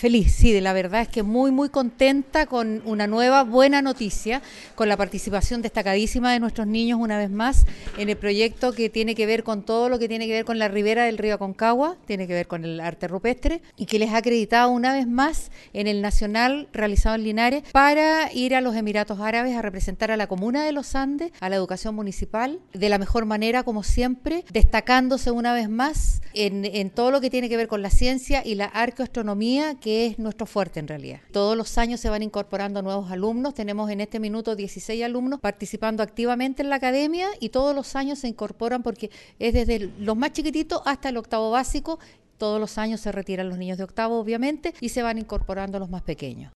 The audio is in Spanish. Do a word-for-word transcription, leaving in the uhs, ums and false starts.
Feliz, sí, la verdad es que muy, muy contenta con una nueva buena noticia, con la participación destacadísima de nuestros niños una vez más en el proyecto que tiene que ver con todo lo que tiene que ver con la ribera del río Aconcagua, tiene que ver con el arte rupestre y que les ha acreditado una vez más en el Nacional realizado en Linares para ir a los Emiratos Árabes a representar a la comuna de Los Andes, a la educación municipal, de la mejor manera como siempre, destacándose una vez más en, en todo lo que tiene que ver con la ciencia y la arqueoastronomía, que es nuestro fuerte en realidad. Todos los años se van incorporando nuevos alumnos, tenemos en este minuto dieciséis alumnos participando activamente en la academia y todos los años se incorporan porque es desde los más chiquititos hasta el octavo básico. Todos los años se retiran los niños de octavo obviamente y se van incorporando los más pequeños.